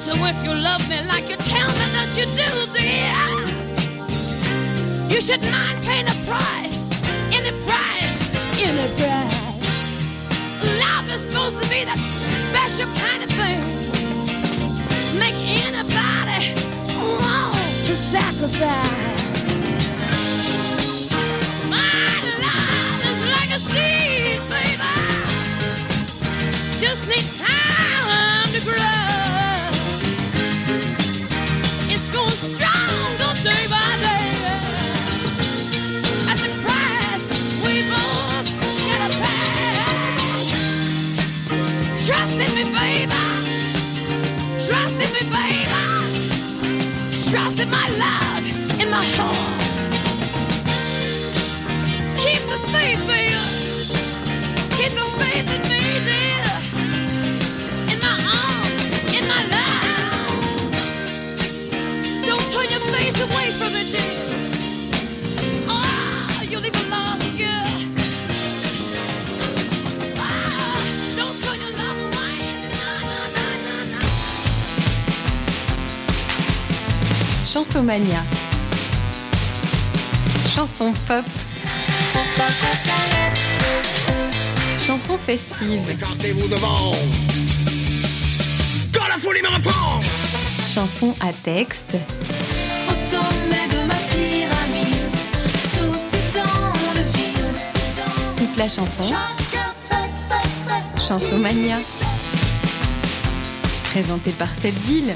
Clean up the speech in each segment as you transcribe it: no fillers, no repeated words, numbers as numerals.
So if you love me like you tell me that you do, dear, you should mind paying a price, any price, any price. Love is supposed to be that special kind of thing, make anybody want to sacrifice. My love is like a seed, baby, just needs time to grow. It's going strong, day by day. At the price we both gotta pay. Trust in me, baby. Trust in me, baby. Trust in my love, in my heart. Keep the faith, baby. Keep the faith in me, dear. In my arms, in my love. Don't turn your face away from it, dear. Oh, you'll leave a lost girl. Ah, don't turn your love away. No, no, no, no, no. Chansomania. Chanson pop. Chanson festive. Écartez-vous devant. Quand la folie me reprend. Chanson à texte. Au sommet de ma pyramide, sauter dans le vide. Toute la chanson. Chansomania. Présentée par cette ville.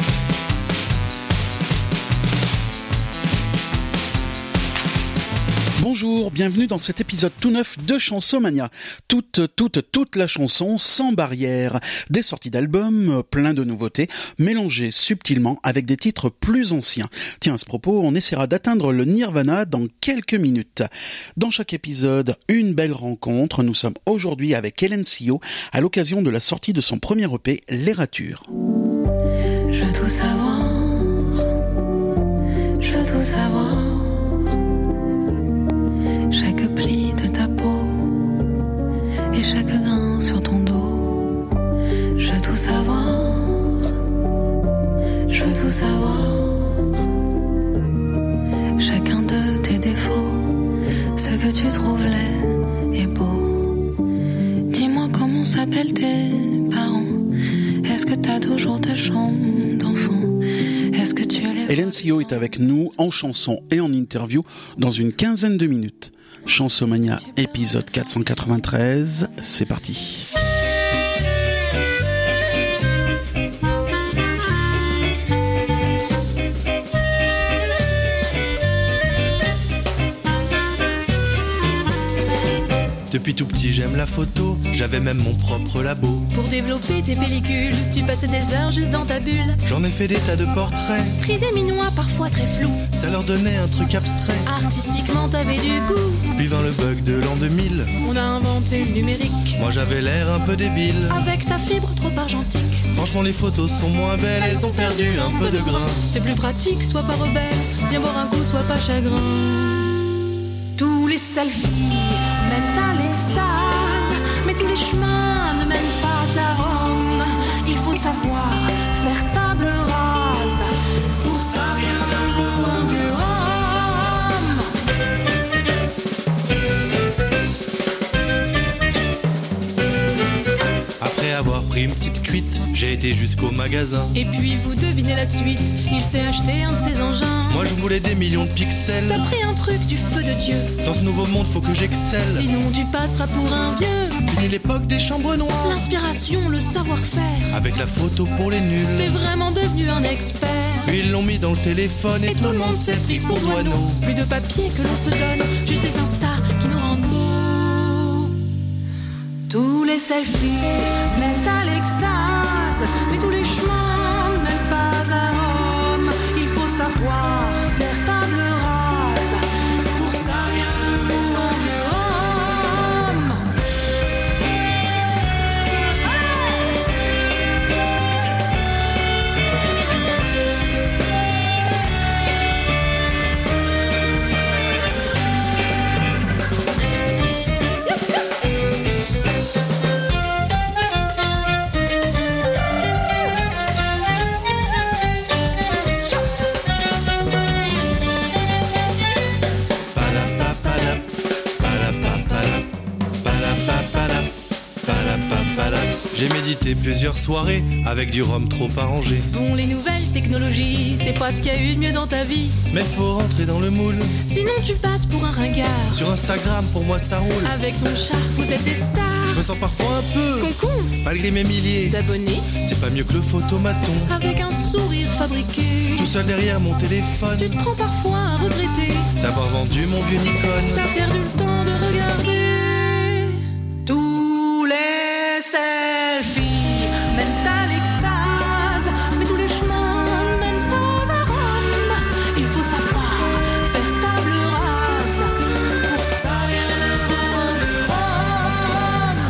Bonjour, bienvenue dans cet épisode tout neuf de Chansomania. Toute la chanson sans barrière. Des sorties d'albums, plein de nouveautés, mélangées subtilement avec des titres plus anciens. Tiens, à ce propos, on essaiera d'atteindre le nirvana dans quelques minutes. Dans chaque épisode, une belle rencontre. Nous sommes aujourd'hui avec Hélène Sio à l'occasion de la sortie de son premier EP, Les Ratures. Je veux tout savoir. Je veux tout savoir. Chaque pli de ta peau et chaque grain sur ton dos. Je veux tout savoir. Je veux tout savoir. Chacun de tes défauts, ce que tu trouves laid et beau. Dis-moi comment s'appellent tes parents. Est-ce que t'as toujours ta chambre d'enfant? Est-ce que tu les... Hélène Sio est avec nous en chanson et en interview dans une quinzaine de minutes. Chansomania, épisode 493, c'est parti. Depuis tout petit j'aime la photo, j'avais même mon propre labo. Pour développer tes pellicules, tu passais des heures juste dans ta bulle. J'en ai fait des tas de portraits, Pris des minois parfois très flous. ça leur donnait un truc abstrait. Artistiquement t'avais du goût. Puis vint le bug de l'an 2000, On a inventé le numérique. moi j'avais l'air un peu débile. Avec ta fibre trop argentique. Franchement les photos sont moins belles, elles ont perdu un peu de grain. C'est plus pratique, sois pas rebelle. Viens boire un coup, sois pas chagrin. Tous les selfies mènent à l'extase, mais tous les chemins ne mènent pas à Rome. Il faut savoir faire table rase. Pour ça, rien ne vaut un vieux rhum. Après avoir pris une petite cuite, j'ai été jusqu'au magasin. Et puis vous devinez la suite, il s'est acheté un de ses engins. Moi je voulais des millions de pixels. T'as pris un truc du feu de Dieu, Dans ce nouveau monde faut que j'excelle. sinon tu passeras pour un vieux. Fini l'époque des chambres noires, L'inspiration, le savoir-faire, avec la photo pour les nuls. t'es vraiment devenu un expert. Puis ils l'ont mis dans le téléphone et tout le monde s'est pris pour Douaneau. Plus de papier que l'on se donne, juste des instas qui nous rendent beaux. Tous les selfies mènent à l'extase, mais tous les chemins ne mènent pas à Rome. Il faut savoir faire table rase. Pour ça, rien ne vaut un vieux rhum. plusieurs soirées avec du rhum trop arrangé. Bon, les nouvelles technologies, c'est pas ce qu'il y a eu de mieux dans ta vie. Mais faut rentrer dans le moule. Sinon tu passes pour un ringard. Sur Instagram, pour moi ça roule. Avec ton chat, vous êtes des stars. Je me sens parfois un peu Concon, malgré mes milliers d'abonnés, c'est pas mieux que le photomaton. avec un sourire fabriqué. Tout seul derrière mon téléphone, Tu te prends parfois à regretter d'avoir vendu mon vieux Nikon. T'as perdu le temps de regarder. Tous les selfies mènent à l'extase, mais tous les chemins ne mènent pas à Rome. Il faut savoir faire table rase. Pour ça, rien ne vaut le rhum.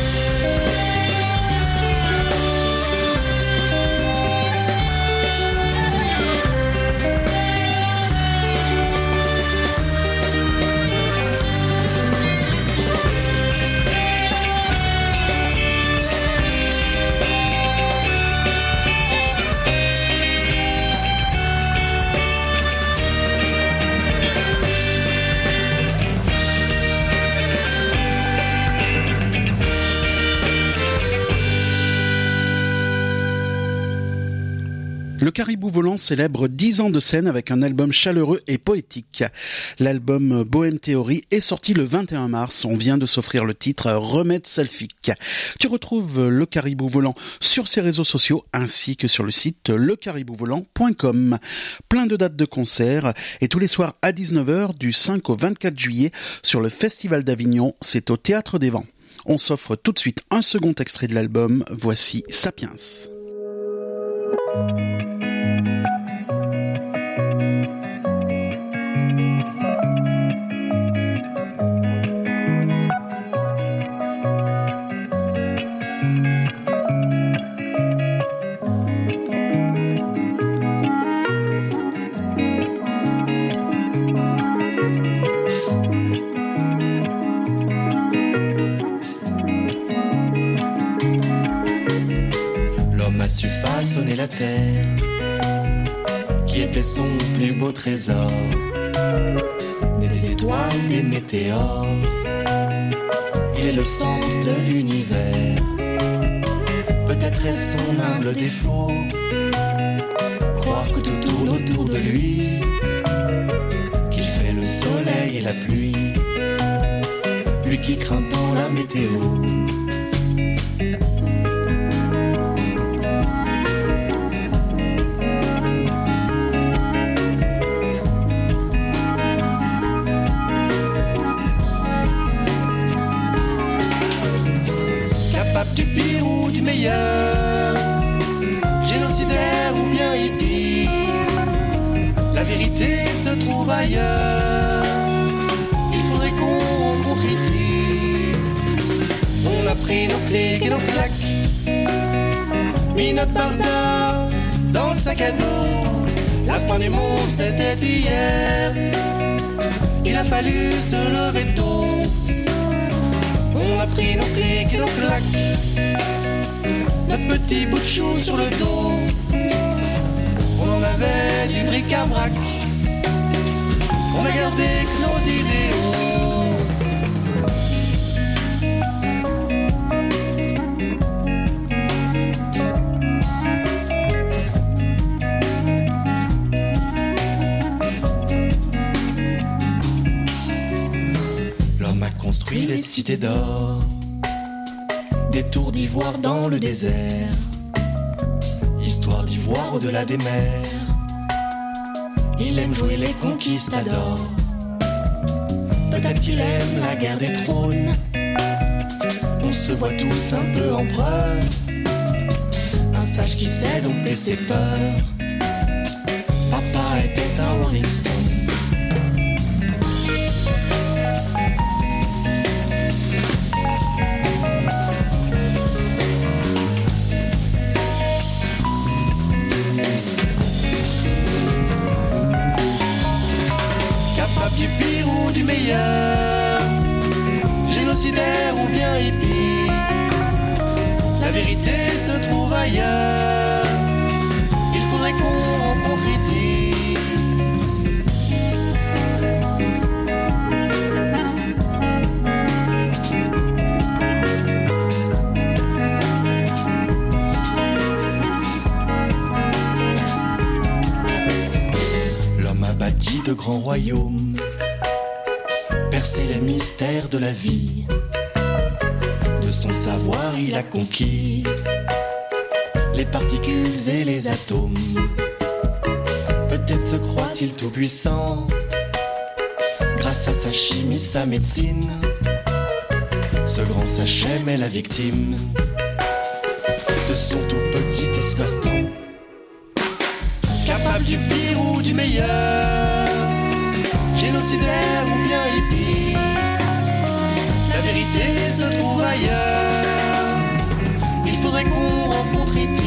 Le Caribou Volant célèbre 10 ans de scène avec un album chaleureux et poétique. L'album Bohème Théorie est sorti le 21 mars. On vient de s'offrir le titre Remède Selfique. Tu retrouves Le Caribou Volant sur ses réseaux sociaux ainsi que sur le site lecariboutvolant.com. Plein de dates de concerts et tous les soirs à 19h du 5 au 24 juillet sur le Festival d'Avignon. C'est au Théâtre des Vents. On s'offre tout de suite un second extrait de l'album. Voici Sapiens. L'homme a su façonner la terre, qui était son plus beau trésor. Né des étoiles, des météores, il est le centre de l'univers. Peut-être est-ce son humble défaut, croire que tout tourne autour de lui, qu'il fait le soleil et la pluie, lui qui craint tant la météo. Capable du pire ou du meilleur, génocidaire ou bien hippie, la vérité se trouve ailleurs. Il faudrait qu'on rencontre E.T. On a pris nos clics et nos claques, mis notre barda dans le sac à dos. La fin du monde c'était hier, il a fallu se lever tôt. On a pris nos clics et nos claques, notre petit bout de chou sur le dos. On en avait du bric-à-brac, on a gardé que nos idéaux. L'homme a construit des cités d'or, des tours d'ivoire dans le désert, histoire d'ivoire au-delà des mers. Il aime jouer les conquistadors, peut-être qu'il aime la guerre des trônes. On se voit tous un peu empereurs, un sage qui sait dompter ses peurs. Papa était un Rolling Stone. Du pire ou du meilleur, génocidaire ou bien hippie, la vérité se trouve ailleurs. Il faudrait qu'on rencontre E.T. de grands royaumes, percer les mystères de la vie. De son savoir, il a conquis les particules et les atomes. Peut-être se croit-il tout puissant, grâce à sa chimie, sa médecine. Ce grand sachem est la victime de son tout petit espace-temps. Capable du pire ou du meilleur, génocidaire ou bien hippie, la vérité se trouve ailleurs. Il faudrait qu'on rencontre E.T.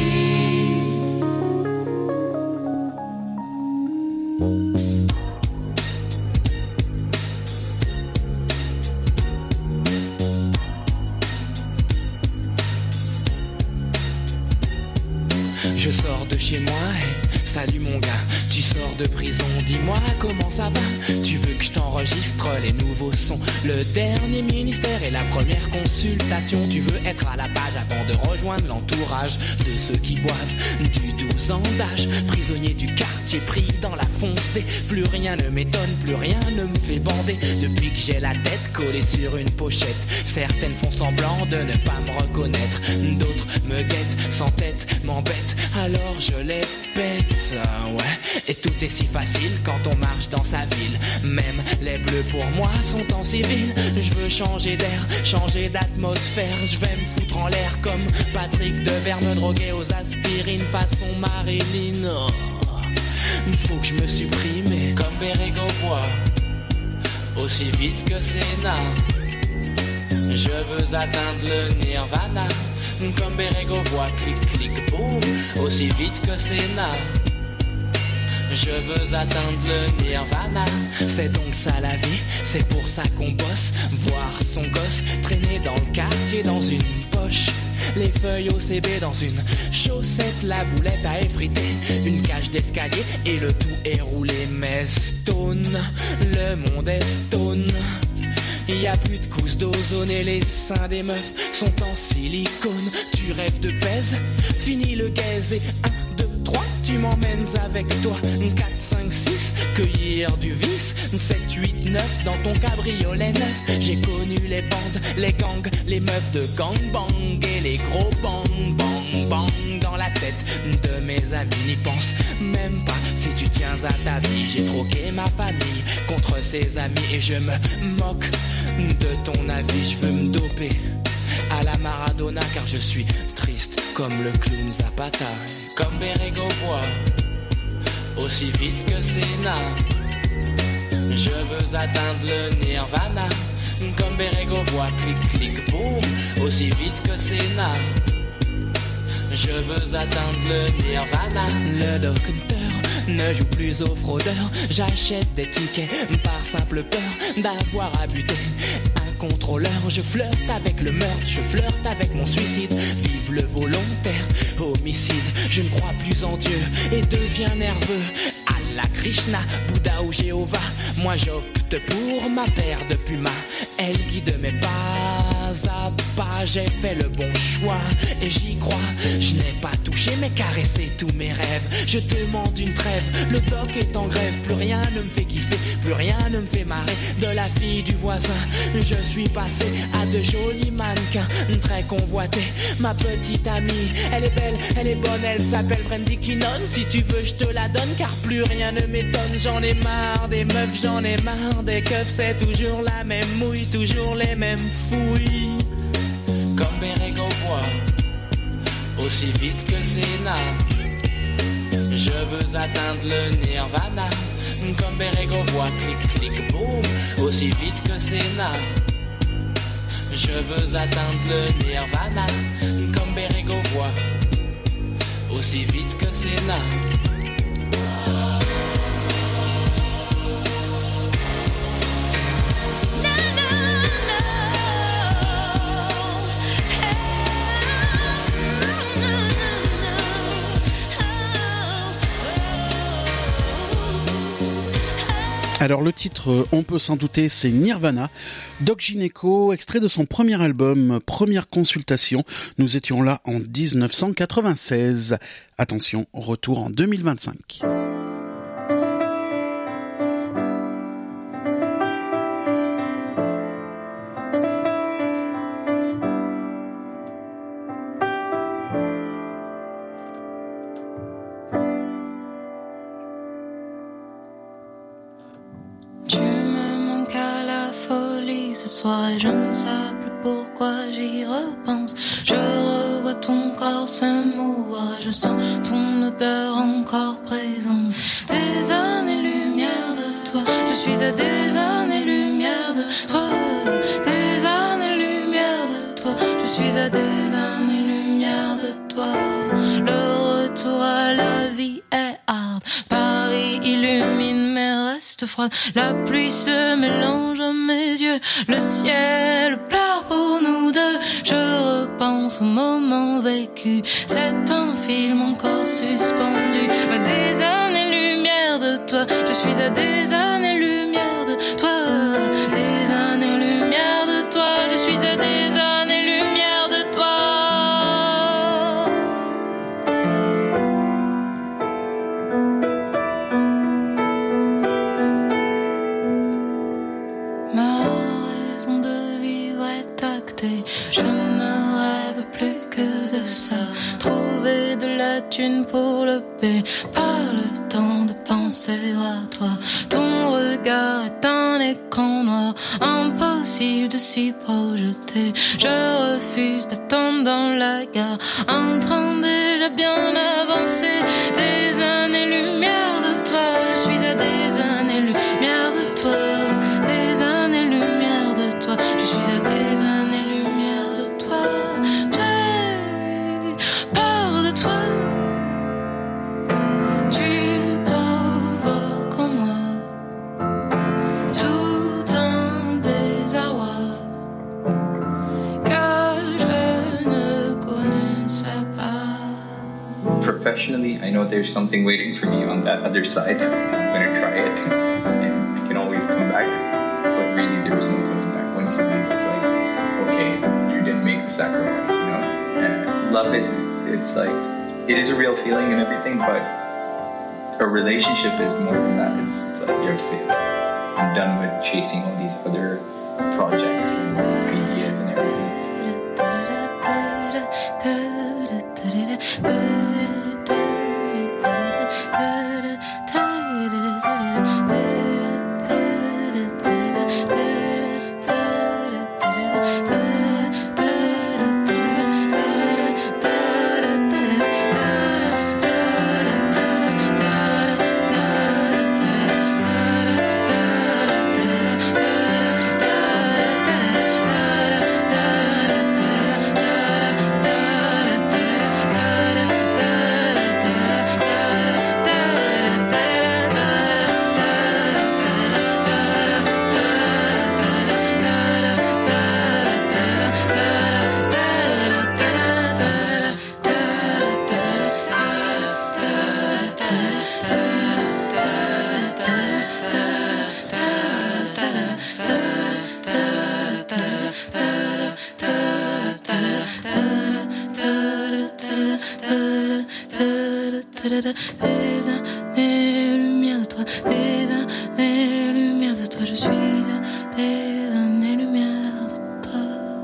Je sors de chez moi et salut mon gars, tu sors de prison, dis-moi comment ça va. Tu veux que je t'enregistre les nouveaux sons, le dernier ministère et la première consultation. Tu veux être à la page avant de rejoindre l'entourage de ceux qui boivent du 12 ans d'âge. Prisonnier du quartier pris dans la fonce des, plus rien ne m'étonne, plus rien ne me fait bander. Depuis que j'ai la tête collée sur une pochette, certaines font semblant de ne pas me reconnaître, d'autres me guettent, sans tête, m'embêtent, alors je les pète, ouais. Et tout est si facile quand on marche dans sa ville. Même les bleus pour moi sont en civil. Je veux changer d'air, changer d'atmosphère. Je vais me foutre en l'air comme Patrick Devers, me droguer aux aspirines façon Marilyn. Oh, faut que je me supprime et comme Bérégovoy, aussi vite que Sénat. Je veux atteindre le nirvana, comme Bérégovoy, clic clic boum, aussi vite que Sénat. Je veux atteindre le nirvana, c'est donc ça la vie, c'est pour ça qu'on bosse. Voir son gosse traîner dans le quartier dans une poche, les feuilles OCB dans une chaussette, la boulette à effriter, une cage d'escalier et le tout est roulé. Mais stone, le monde est stone. Y a plus de couches d'ozone et les seins des meufs sont en silicone. Tu rêves de pèse, fini le gaze et 1, 2, 3, tu m'emmènes avec toi. 4, 5, 6, cueillir du vice. 7, 8, 9, dans ton cabriolet neuf. J'ai connu les bandes, les gangs, les meufs de gangbang et les gros bang bang bang dans la tête de mes amis. N'y pense même pas si tu tiens à ta vie. J'ai troqué ma famille contre ses amis et je me moque de ton avis. Je veux me doper à la Maradona car je suis triste comme le clown Zapata. Comme Bérégovoy, aussi vite que Sénat. Je veux atteindre le nirvana, comme Bérégovoy, clic clic boum, aussi vite que Sénat. Je veux atteindre le nirvana. Le docteur ne joue plus aux fraudeurs. J'achète des tickets par simple peur d'avoir à buter un contrôleur. Je flirte avec le meurtre, je flirte avec mon suicide. Vive le volontaire homicide. Je ne crois plus en Dieu et deviens nerveux. Allah, Krishna, Bouddha ou Jéhovah, moi j'opte pour ma paire de pumas. Elle guide mes pas à pas. J'ai fait le bon choix et j'y crois. Je n'ai pas touché mais caressé tous mes rêves. Je demande une trêve, le doc est en grève. Plus rien ne me fait kiffer, plus rien ne me fait marrer. De la fille du voisin, je suis passé à de jolis mannequins très convoités. Ma petite amie, elle est belle, elle est bonne, elle s'appelle Brandy Kinnon. Si tu veux je te la donne car plus rien ne m'étonne. J'en ai marre des meufs, j'en ai marre des keufs. C'est toujours la même mouille, toujours les mêmes fouilles. Comme Bérégovoy, aussi vite que Sénat. Je veux atteindre le nirvana, comme Bérégovoy, clic clic boum, aussi vite que Sénat. Je veux atteindre le nirvana, comme Bérégovoy, aussi vite que Sénat. Alors le titre, on peut s'en douter, c'est Nirvana. Doc Gineco, extrait de son premier album, Première Consultation. Nous étions là en 1996. Attention, retour en 2025. folie ce soir et je ne sais plus pourquoi j'y repense. Je revois ton corps s'émouvoir et je sens ton odeur encore présente. Des années-lumière de toi, je suis à des années-lumière de toi. Des années-lumière de toi, je suis à des années-lumière de toi. Le retour à la vie est hard. Paris illumine mes restes froides. La pluie se mélange à mes yeux. Le ciel pleure pour nous deux. Je repense au moment vécu. C'est un film encore suspendu. À des années-lumière de toi, je suis à des années-lumière de toi. Des années-lumière de toi, je suis à des années-lumière de toi. Ma raison de vivre est actée. Je ne rêve plus que de ça. Trouver de la thune pour le paix. Pas le temps de penser à toi. Ton regard est un écran noir. Impossible de s'y projeter. Je refuse d'attendre dans la gare. Un train déjà bien avancé. Des années-lumière de toi. Je suis à des années-lumière de toi. Des années-lumière de toi. Je suis à des années-lumière de toi. J'ai peur de toi. Tu provoques en moi tout un désarroi que je ne connaissais pas. Professionally, I know there's something waiting for me on that other side. I'm gonna try it, and I can always come back. But really, there is no coming back. Once you leave, it's like, okay, you didn't make the sacrifice, you know. And love it's like it is a real feeling and everything, but a relationship is more than that. It's like you have to say, I'm done with chasing all these other projects and ideas and everything. Des années-lumière de toi, des années-lumière de toi, je suis à des années-lumière de toi.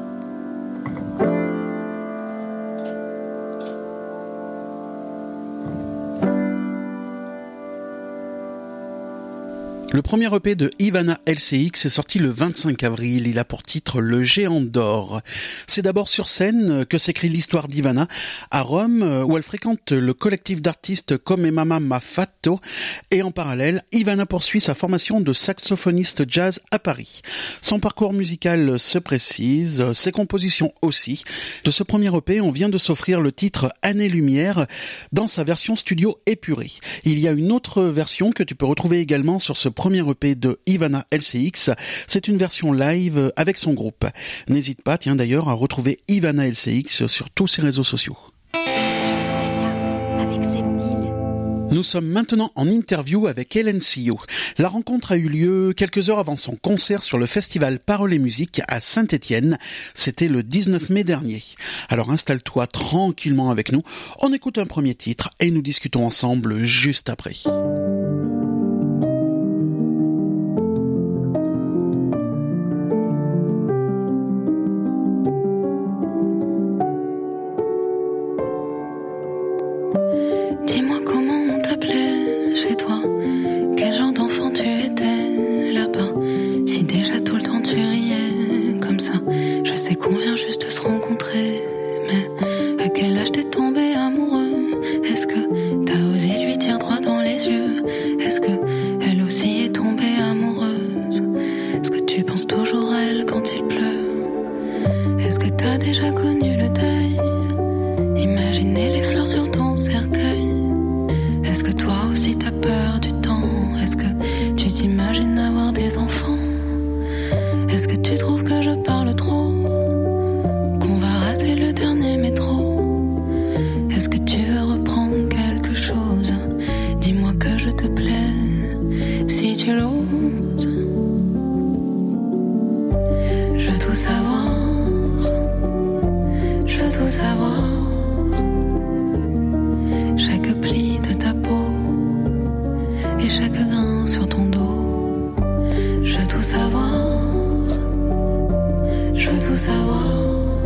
Le premier EP de Ivana LCX est sorti le 25 avril. Il a pour titre Le Géant d'Or. C'est d'abord sur scène que s'écrit l'histoire d'Ivana, à Rome, où elle fréquente le collectif d'artistes Come Mama Ma Fatto. Et en parallèle, Ivana poursuit sa formation de saxophoniste jazz à Paris. Son parcours musical se précise, ses compositions aussi. De ce premier EP, on vient de s'offrir le titre Années-Lumière dans sa version studio épurée. Il y a une autre version que tu peux retrouver également sur ce premier EP de Ivana LCX. C'est une version live avec son groupe. N'hésite pas, d'ailleurs, à retrouver Ivana LCX sur tous ses réseaux sociaux. Nous sommes maintenant en interview avec Hélène Sillot. La rencontre a eu lieu quelques heures avant son concert sur le festival Paroles et Musique à Saint-Étienne. C'était le 19 mai dernier. Alors installe-toi tranquillement avec nous. On écoute un premier titre et nous discutons ensemble juste après. Dis-moi comment on t'appelait chez toi. Quel genre d'enfant tu étais là-bas. Si déjà tout le temps tu Est-ce que toi aussi t'as peur du temps? Est-ce que tu t'imagines avoir des enfants? Est-ce que tu trouves que je parle trop? Qu'on va rater le dernier métro? Est-ce que tu veux reprendre quelque chose? Dis-moi que je te plais, si tu l'oses. Je veux tout savoir, je veux tout savoir. Chaque pli de ta peau et chaque grain sur ton dos. Je veux tout savoir, je veux tout savoir.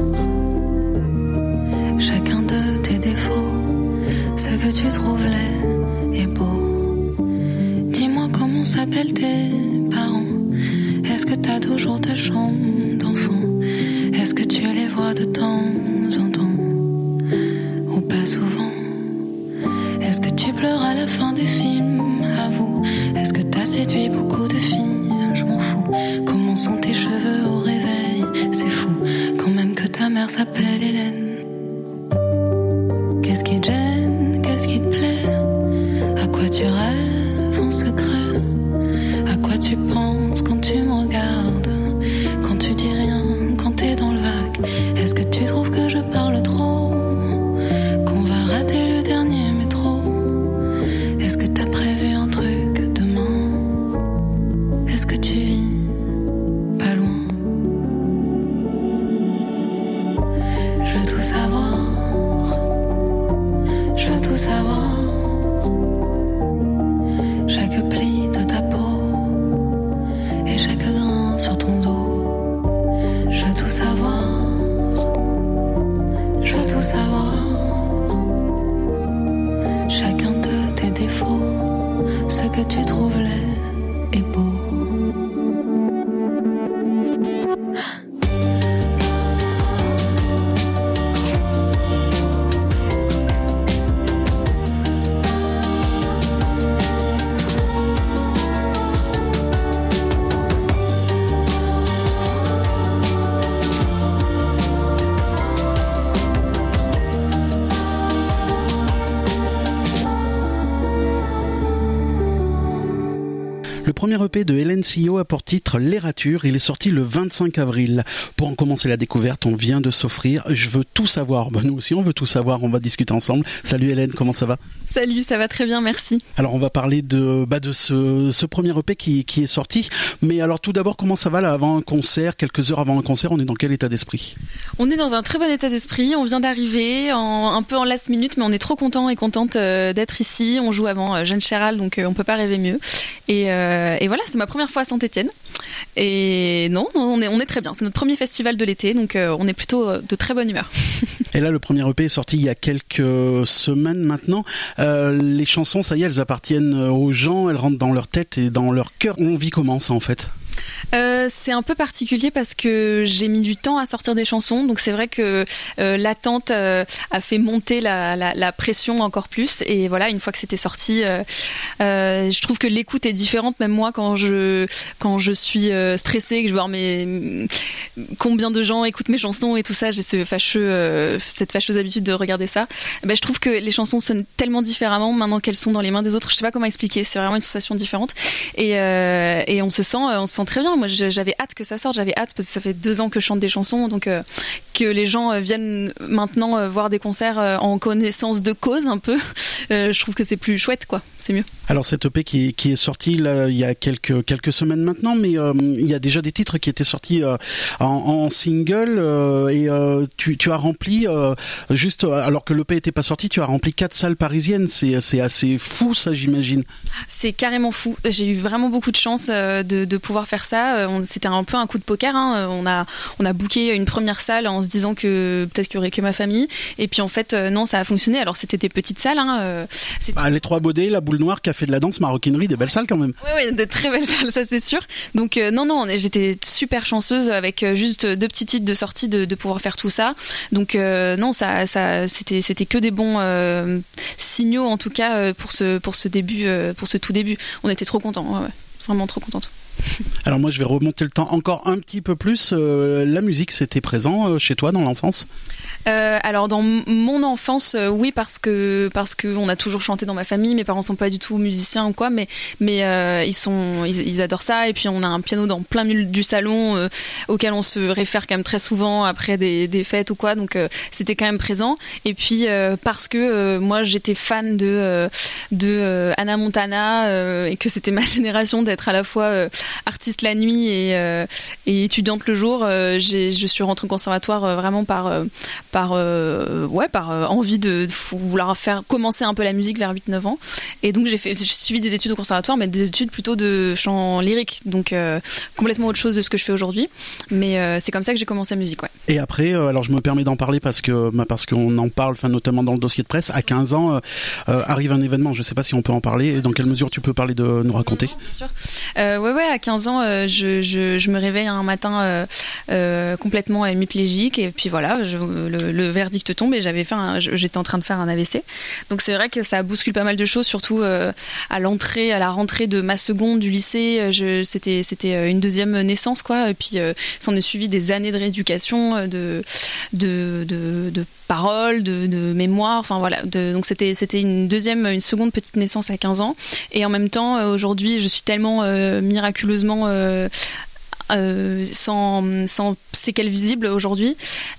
Chacun de tes défauts, ce que tu trouves laid et beau. Dis-moi comment s'appellent tes parents. Est-ce que t'as toujours ta chambre d'enfant? Est-ce que tu les vois de temps en temps ou pas souvent? Est-ce que tu pleures à la fin des films? Avoue, est-ce que t'as séduit beaucoup de filles? Je m'en fous. Comment sont tes cheveux au réveil? C'est fou, quand même que ta mère s'appelle Hélène. Qu'est-ce qui te gêne? Qu'est-ce qui te plaît? À quoi tu rêves en secret? À quoi tu penses quand tu me regardes? Quand tu dis rien, quand t'es dans le vague? Est-ce que tu trouves que je parle trop? Qu'on va rater le dernier métro? Est-ce que t'as prévu un truc demain? Est-ce que tu vis pas loin? Je veux tout savoir, je veux tout savoir. Chaque pli de ta peau et chaque grain sur ton dos. Je veux tout savoir, je veux tout savoir. Chacun de tes défauts, ce que tu trouves laid et beau. Le premier EP de Hélène Sillot a pour titre L'Errature. Il est sorti le 25 avril. Pour en commencer la découverte, on vient de s'offrir Je veux tout savoir. Nous aussi, on veut tout savoir. On va discuter ensemble. Salut Hélène, comment ça va? Salut, ça va très bien, merci. Alors, on va parler de ce premier EP qui est sorti. Mais alors, tout d'abord, comment ça va là avant un concert? Quelques heures avant un concert, on est dans quel état d'esprit? On est dans un très bon état d'esprit. On vient d'arriver un peu en last minute, mais on est trop contents et contentes d'être ici. On joue avant Jeanne Chéral, donc on peut pas rêver mieux. Et voilà, c'est ma première fois à Saint-Étienne. Et non, on est très bien. C'est notre premier festival de l'été, donc on est plutôt de très bonne humeur. Et là, le premier EP est sorti il y a quelques semaines maintenant. Les chansons, ça y est, elles appartiennent aux gens, elles rentrent dans leur tête et dans leur cœur. On vit comment ça en fait? C'est un peu particulier parce que j'ai mis du temps à sortir des chansons, donc c'est vrai que l'attente a fait monter la pression encore plus. Et voilà, une fois que c'était sorti, je trouve que l'écoute est différente. Même moi, quand je suis stressée, que je veux voir combien de gens écoutent mes chansons et tout ça, j'ai cette fâcheuse habitude de regarder ça. Ben, je trouve que les chansons sonnent tellement différemment maintenant qu'elles sont dans les mains des autres. Je sais pas comment expliquer. C'est vraiment une sensation différente. Et on se sent très bien. Moi, j'avais hâte que ça sorte, j'avais hâte parce que ça fait 2 ans que je chante des chansons, donc que les gens viennent maintenant voir des concerts en connaissance de cause un peu. Je trouve que c'est plus chouette, quoi. C'est mieux. Alors cet EP qui est sorti là, il y a quelques semaines maintenant, mais il y a déjà des titres qui étaient sortis en single et tu as rempli juste alors que l'EP n'était pas sorti, tu as rempli 4 salles parisiennes. C'est assez fou ça, j'imagine. C'est carrément fou. J'ai eu vraiment beaucoup de chance de pouvoir faire ça. C'était un peu un coup de poker. On a booké une première salle en se disant que peut-être qu'il y aurait que ma famille. Et puis en fait non, ça a fonctionné. Alors c'était des petites salles. Les Trois Baudets, la Boule Noire, Café de la Danse, Maroquinerie, des belles salles quand même. Oui, de très belles salles, ça c'est sûr. Donc non, j'étais super chanceuse avec juste 2 petits titres de sortie de pouvoir faire tout ça. Donc non, ça c'était que des bons signaux en tout cas pour ce début, pour ce tout début. On était trop contents, ouais. Vraiment trop contente. Alors moi, je vais remonter le temps encore un petit peu plus. La musique, c'était présent chez toi dans l'enfance ? Alors dans mon enfance, oui, parce que on a toujours chanté dans ma famille. Mes parents sont pas du tout musiciens ou quoi, mais ils adorent ça. Et puis on a un piano dans plein milieu du salon auquel on se réfère quand même très souvent après des fêtes ou quoi. Donc c'était quand même présent. Et puis parce que moi j'étais fan de Hannah Montana et que c'était ma génération d'être à la fois artiste la nuit et étudiante le jour. Je suis rentrée au conservatoire vraiment par envie de vouloir commencer un peu la musique vers 8-9 ans. Et donc j'ai suivi des études au conservatoire, mais des études plutôt de chant lyrique, donc complètement autre chose de ce que je fais aujourd'hui. Mais c'est comme ça que j'ai commencé la musique, ouais. Et après, alors je me permets d'en parler parce qu'on en parle, notamment dans le dossier de presse. À 15 ans, arrive un événement, je sais pas si on peut en parler, et dans quelle mesure tu peux parler de nous raconter. Bien sûr. Ouais, à 15 ans, je me réveille un matin complètement hémiplégique, et puis voilà, le verdict tombe et j'étais en train de faire un AVC. Donc c'est vrai que ça bouscule pas mal de choses, surtout à la rentrée de ma seconde du lycée. C'était une deuxième naissance, quoi. Et puis s'en est suivi des années de rééducation, de paroles, de mémoire. Enfin voilà. Donc c'était une seconde petite naissance à 15 ans. Et en même temps, aujourd'hui, je suis tellement miraculeusement sans séquelles visibles aujourd'hui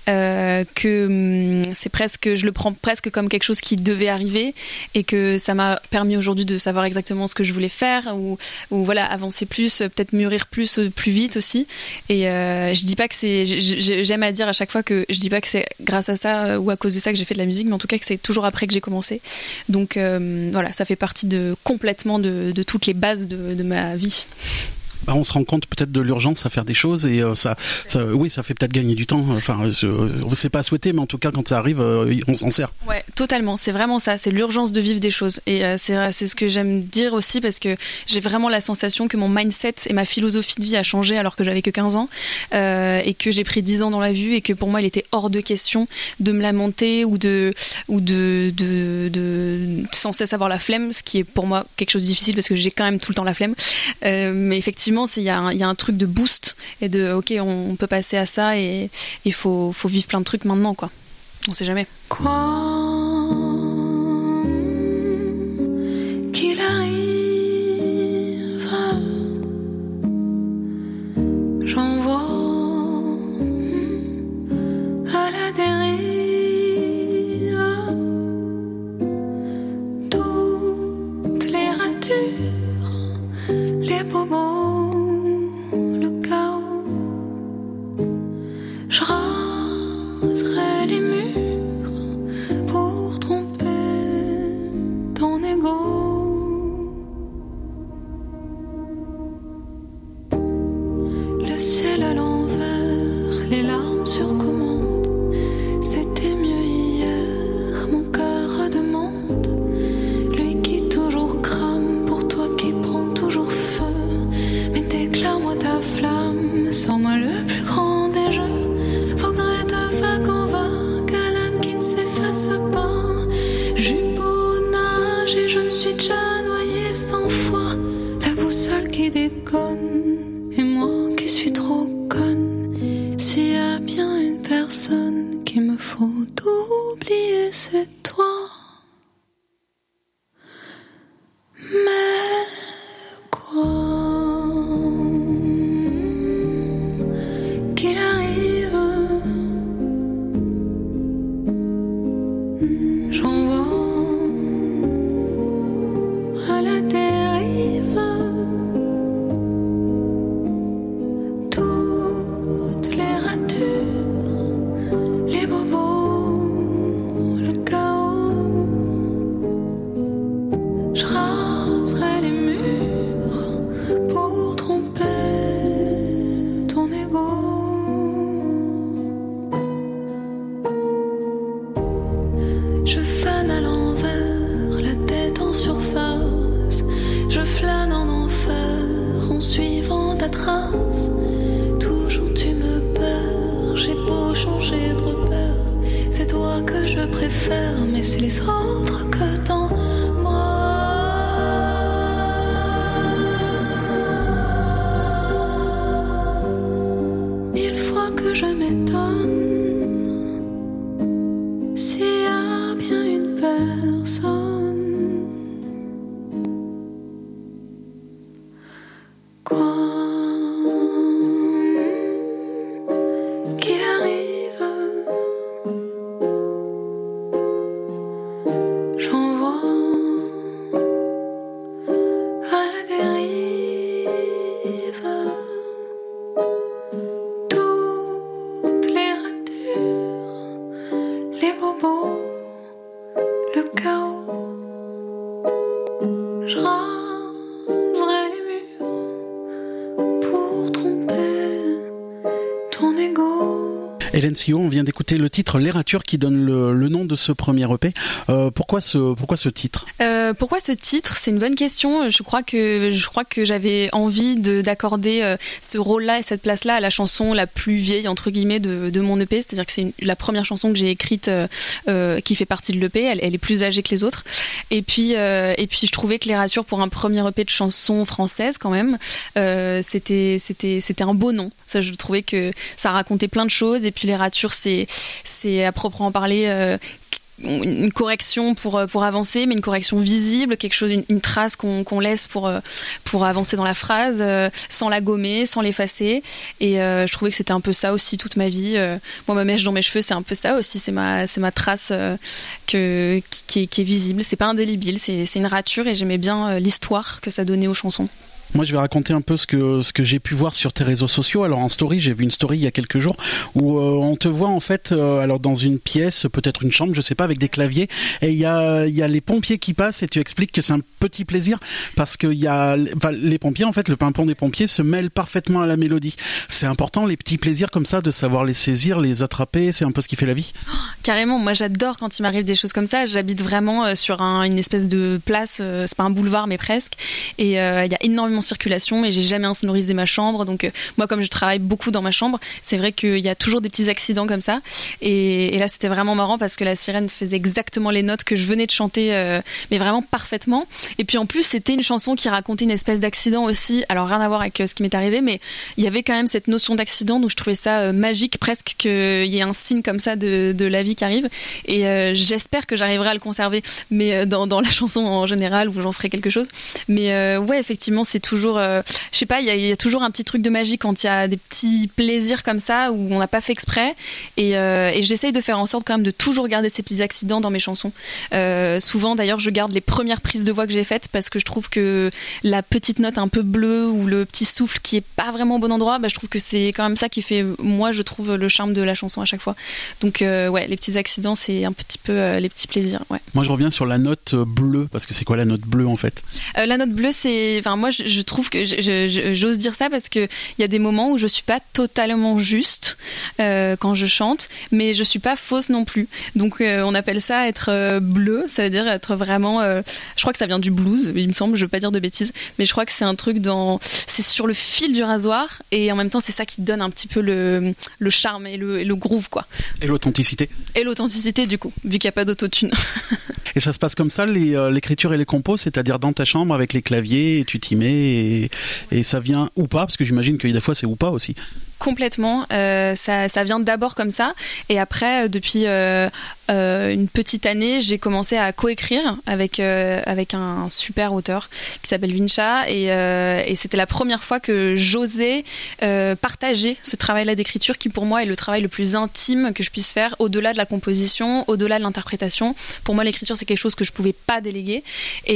que je le prends presque comme quelque chose qui devait arriver, et que ça m'a permis aujourd'hui de savoir exactement ce que je voulais faire, ou voilà, avancer plus, peut-être mûrir plus vite aussi. Et je dis pas que j'aime à dire à chaque fois que je dis pas que c'est grâce à ça ou à cause de ça que j'ai fait de la musique, mais en tout cas que c'est toujours après que j'ai commencé. Donc voilà, ça fait partie complètement de toutes les bases de ma vie. On se rend compte peut-être de l'urgence à faire des choses, et ça fait peut-être gagner du temps. Enfin, c'est pas à souhaiter, mais en tout cas quand ça arrive, on s'en sert. Ouais, totalement. C'est vraiment ça. C'est l'urgence de vivre des choses. Et c'est ce que j'aime dire aussi, parce que j'ai vraiment la sensation que mon mindset et ma philosophie de vie a changé alors que j'avais que 15 ans, et que j'ai pris 10 ans dans la vue, et que pour moi il était hors de question de me lamenter ou de sans cesse avoir la flemme, ce qui est pour moi quelque chose de difficile parce que j'ai quand même tout le temps la flemme. Mais effectivement, il y a un truc de boost et de ok, on peut passer à ça, et il faut vivre plein de trucs maintenant, quoi. On sait jamais. Quoi qu'il arrive, j'envoie à la dérive toutes les ratures, les bobos, je raserai les murs pour tromper ton ego. Le ciel à l'envers, les larmes sur commande. C'était mieux hier, mon cœur demande. Lui qui toujours crame, pour toi qui prend toujours feu. Mais déclare-moi ta flamme, sors-moi le plus grand des jeux. Et je me suis déjà noyée 100 fois. La boussole qui déconne, et moi qui suis trop conne. S'il y a bien une personne qu'il me faut oublier, c'est toi. Mais quoi qu'il arrive, j'envoie à la dérive toutes les ratures, les bobos, le chaos. Je raserai les murs pour tromper ton ego. Je fane à l'envers, la tête en surface. Je flâne en enfer en suivant ta trace. Toujours tu me perds, j'ai beau changer de repère. C'est toi que je préfère, mais c'est les autres que t'embrassent. Hélène Sio, on vient d'écouter le titre Les Ratures qui donne le nom de ce premier EP. Pourquoi ce titre ? Pourquoi ce titre ? C'est une bonne question. Je crois que j'avais envie d'accorder ce rôle-là et cette place-là à la chanson la plus vieille entre guillemets de mon EP. C'est-à-dire que c'est la première chanson que j'ai écrite qui fait partie de l'EP. Elle est plus âgée que les autres. Et puis je trouvais que Les Ratures pour un premier EP de chansons françaises quand même, c'était un beau nom. Ça, je trouvais que ça racontait plein de choses. Et puis Les Ratures, c'est à proprement parler une correction pour avancer, mais une correction visible, quelque chose, une trace qu'on laisse pour avancer dans la phrase, sans la gommer, sans l'effacer. Et je trouvais que c'était un peu ça aussi toute ma vie. Moi, ma mèche dans mes cheveux, c'est un peu ça aussi. C'est ma trace qui est visible. C'est pas indélébile, c'est une rature, et j'aimais bien l'histoire que ça donnait aux chansons. Moi, je vais raconter un peu ce que j'ai pu voir sur tes réseaux sociaux. Alors en story, j'ai vu une story il y a quelques jours où on te voit en fait, alors dans une pièce, peut-être une chambre, je sais pas, avec des claviers, et il y a les pompiers qui passent, et tu expliques que c'est un petit plaisir parce que les pompiers, en fait, le pimpon des pompiers se mêle parfaitement à la mélodie. C'est important, les petits plaisirs comme ça, de savoir les saisir, les attraper. C'est un peu ce qui fait la vie. Carrément, moi j'adore quand il m'arrive des choses comme ça. J'habite vraiment sur une espèce de place, c'est pas un boulevard mais presque, et il y a énormément de circulation, et j'ai jamais insonorisé ma chambre. Donc moi, comme je travaille beaucoup dans ma chambre, c'est vrai qu'il y a toujours des petits accidents comme ça, et là c'était vraiment marrant parce que la sirène faisait exactement les notes que je venais de chanter, mais vraiment parfaitement. Et puis en plus c'était une chanson qui racontait une espèce d'accident aussi, alors rien à voir avec ce qui m'est arrivé, mais il y avait quand même cette notion d'accident, donc je trouvais ça magique presque qu'il y ait un signe comme ça de la vie qui arrive, et j'espère que j'arriverai à le conserver, mais dans la chanson en général, où j'en ferai quelque chose. Mais ouais, effectivement, c'est toujours, je sais pas, il y a toujours un petit truc de magie quand il y a des petits plaisirs comme ça où on n'a pas fait exprès, et j'essaye de faire en sorte quand même de toujours garder ces petits accidents dans mes chansons. Souvent d'ailleurs, je garde les premières prises de voix que j'ai faites parce que je trouve que la petite note un peu bleue ou le petit souffle qui est pas vraiment au bon endroit, je trouve que c'est quand même ça qui fait, moi je trouve, le charme de la chanson à chaque fois. Donc ouais, les petits accidents, c'est un petit peu les petits plaisirs. Ouais. Moi je reviens sur la note bleue, parce que c'est quoi la note bleue en fait ? La note bleue, c'est, enfin moi je trouve que j'ose dire ça parce que il y a des moments où je suis pas totalement juste quand je chante, mais je suis pas fausse non plus. Donc on appelle ça être bleu, ça veut dire être vraiment, je crois que ça vient du blues, il me semble, je veux pas dire de bêtises, mais je crois que c'est un truc c'est sur le fil du rasoir, et en même temps c'est ça qui donne un petit peu le charme et le groove, quoi. Et l'authenticité. Et l'authenticité, du coup, vu qu'il n'y a pas d'autotune. Et ça se passe comme ça, l'écriture et les compos, c'est-à-dire dans ta chambre avec les claviers, et tu t'y mets, et ça vient ou pas, parce que j'imagine que des fois c'est ou pas aussi. Complètement, ça vient d'abord comme ça, et après depuis une petite année, j'ai commencé à coécrire avec un super auteur qui s'appelle Vincha, et c'était la première fois que j'osais partager ce travail-là d'écriture qui pour moi est le travail le plus intime que je puisse faire, au-delà de la composition, au-delà de l'interprétation. Pour moi, l'écriture c'est quelque chose que je pouvais pas déléguer,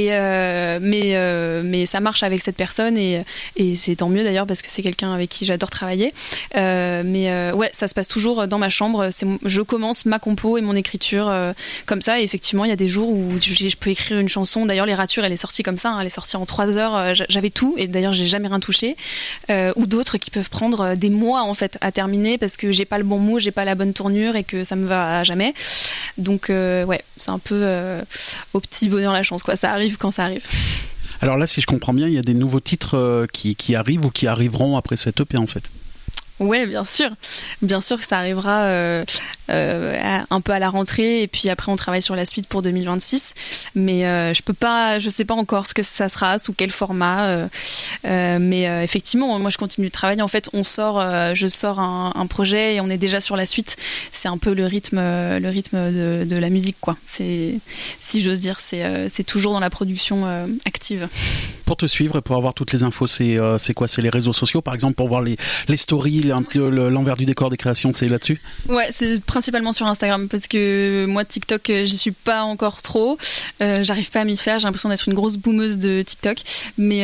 mais ça marche avec cette personne, et c'est tant mieux d'ailleurs parce que c'est quelqu'un avec qui j'adore travailler. Ouais, ça se passe toujours dans ma chambre. Je commence ma compo et mon écriture comme ça, et effectivement il y a des jours où je peux écrire une chanson. D'ailleurs Les Ratures, elle est sortie comme ça, elle est sortie en 3 heures, j'avais tout, et d'ailleurs j'ai jamais rien touché, ou d'autres qui peuvent prendre des mois en fait à terminer parce que j'ai pas le bon mot, j'ai pas la bonne tournure et que ça me va à jamais. Donc ouais, c'est un peu au petit bonheur la chance, quoi. Ça arrive quand ça arrive. Alors là, si je comprends bien, il y a des nouveaux titres qui arrivent ou qui arriveront après cette EP en fait. Ouais, bien sûr que ça arrivera un peu à la rentrée, et puis après on travaille sur la suite pour 2026, mais je sais pas encore ce que ça sera, sous quel format, mais effectivement moi je continue de travailler. En fait je sors un projet et on est déjà sur la suite. C'est un peu le rythme de la musique, quoi. Si j'ose dire, c'est toujours dans la production active. Pour te suivre et pour avoir toutes les infos, c'est quoi ? C'est les réseaux sociaux par exemple, pour voir les stories, l'envers du décor des créations, c'est là-dessus ? Ouais, c'est principalement sur Instagram, parce que moi TikTok j'y suis pas encore trop, j'arrive pas à m'y faire, j'ai l'impression d'être une grosse boumeuse de TikTok, mais ouais,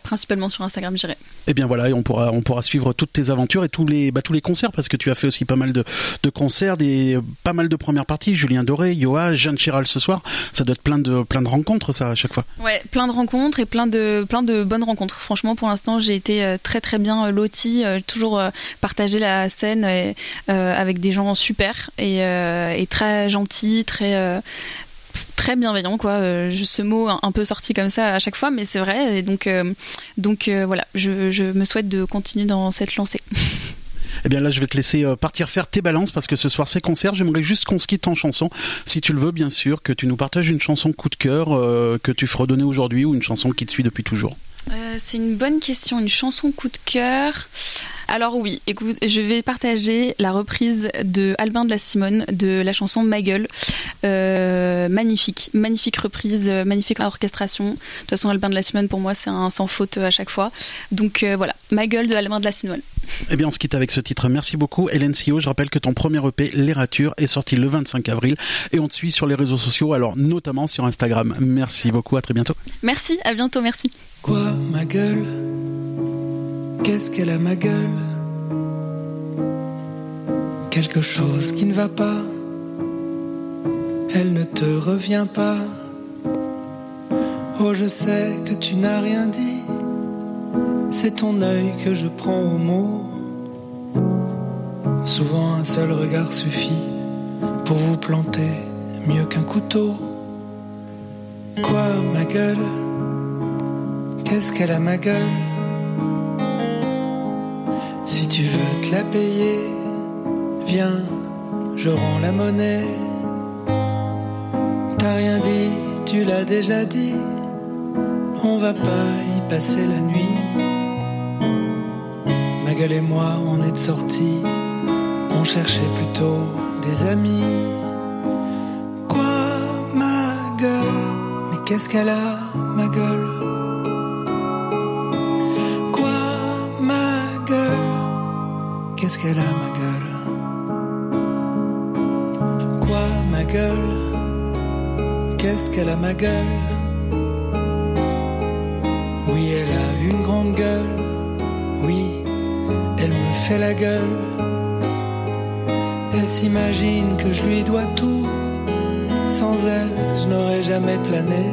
principalement sur Instagram, je dirais. Et bien voilà, et on pourra suivre toutes tes aventures et tous les concerts, parce que tu as fait aussi pas mal de concerts, pas mal de premières parties. Julien Doré, Yoa, Jeanne Chéral ce soir. Ça doit être plein de rencontres, ça, à chaque fois. Ouais, plein de rencontres et plein de bonnes rencontres. Franchement, pour l'instant, j'ai été très très bien lotie, toujours partagé la scène avec des gens super et très gentils, très bienveillant, quoi. Ce mot un peu sorti comme ça à chaque fois, mais c'est vrai. Et donc voilà, je me souhaite de continuer dans cette lancée. Eh bien là, je vais te laisser partir faire tes balances, parce que ce soir c'est concert. J'aimerais juste qu'on se quitte en chanson, si tu le veux, bien sûr, que tu nous partages une chanson coup de cœur que tu fredonnais aujourd'hui, ou une chanson qui te suit depuis toujours. C'est une bonne question, une chanson coup de cœur. Alors oui, écoute, je vais partager la reprise de Albin de la Simone de la chanson Ma Gueule. Magnifique reprise, magnifique orchestration. De toute façon, Albin de la Simone, pour moi, c'est un sans faute à chaque fois. Donc voilà, Ma Gueule de Albin de la Simone. Eh bien, on se quitte avec ce titre. Merci beaucoup, Hélène Sio. Je rappelle que ton premier EP, Les Ratures, est sorti le 25 avril et on te suit sur les réseaux sociaux, alors notamment sur Instagram. Merci beaucoup, à très bientôt. Merci, à bientôt, merci. Quoi, ma gueule? Qu'est-ce qu'elle a, ma gueule? Quelque chose qui ne va pas. Elle ne te revient pas. Oh, je sais que tu n'as rien dit. C'est ton œil que je prends au mot. Souvent un seul regard suffit pour vous planter mieux qu'un couteau. Quoi, ma gueule? Qu'est-ce qu'elle a, ma gueule? Si tu veux te la payer, viens, je rends la monnaie. T'as rien dit, tu l'as déjà dit. On va pas y passer la nuit. Ma gueule et moi, on est de sortie. On cherchait plutôt des amis. Quoi, ma gueule? Mais qu'est-ce qu'elle a, ma gueule? Qu'est-ce qu'elle a, ma gueule? Quoi, ma gueule? Qu'est-ce qu'elle a, ma gueule? Oui, elle a une grande gueule. Oui, elle me fait la gueule. Elle s'imagine que je lui dois tout. Sans elle, je n'aurais jamais plané.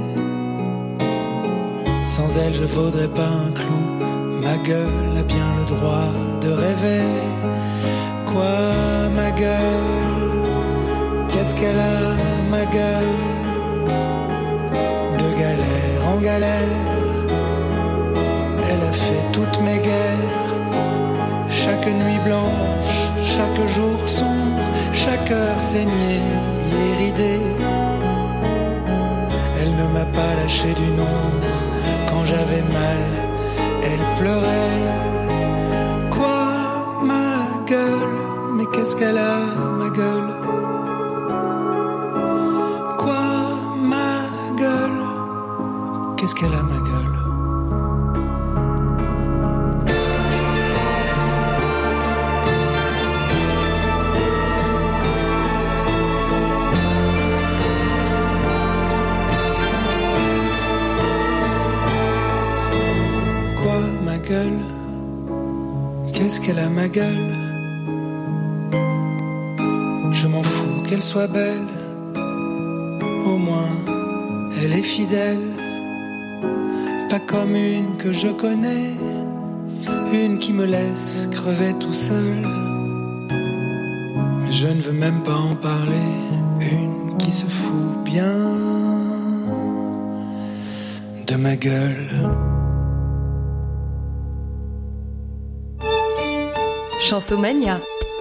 Sans elle, je vaudrais pas un clou. Ma gueule a bien le droit de rêver. Quoi, ma gueule? Qu'est-ce qu'elle a, ma gueule? De galère en galère, elle a fait toutes mes guerres. Chaque nuit blanche, chaque jour sombre, chaque heure saignée et ridée. Elle ne m'a pas lâché du nombre. Quand j'avais mal, elle pleurait. Quoi, ma gueule? Mais qu'est-ce qu'elle a, ma gueule? Quoi, ma gueule? Qu'est-ce qu'elle a, ma gueule? Quoi, ma gueule? Qu'est-ce qu'elle a, ma gueule? Je m'en fous qu'elle soit belle. Au moins, elle est fidèle. Pas comme une que je connais. Une qui me laisse crever tout seul. Mais je ne veux même pas en parler. Une qui se fout bien de ma gueule. Chansomania.